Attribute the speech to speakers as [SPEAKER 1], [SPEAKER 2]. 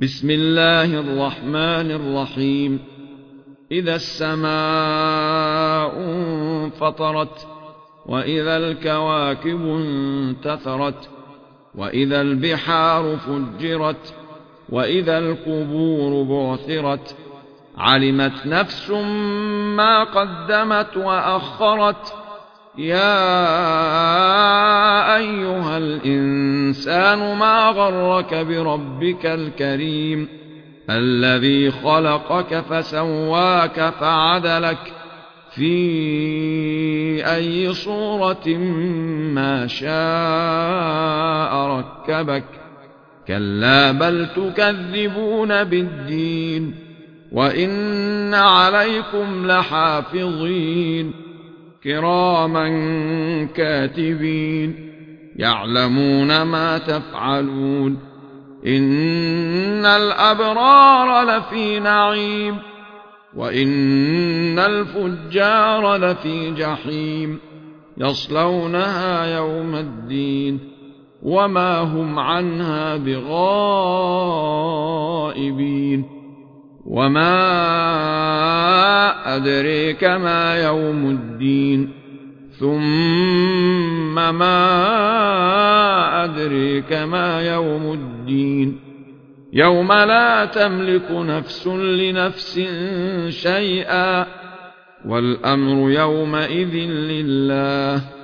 [SPEAKER 1] بسم الله الرحمن الرحيم. إذا السماء انفطرت، وإذا الكواكب انتثرت، وإذا البحار فجرت، وإذا القبور بعثرت، علمت نفس ما قدمت وأخرت. يا أيها الإنسان ما غرك بربك الكريم الذي خلقك فسواك فعدلك في أي صورة ما شاء ركبك. كلا بل تكذبون بالدين، وإن عليكم لحافظين كراما كاتبين يعلمون ما تفعلون. إن الأبرار لفي نعيم، وإن الفجار لفي جحيم يصلونها يوم الدين وما هم عنها بغائبين. وما أدريك ما يوم الدين، ثم ما أدريك ما يوم الدين. يوم لا تملك نفس لنفس شيئا، والأمر يومئذ لله.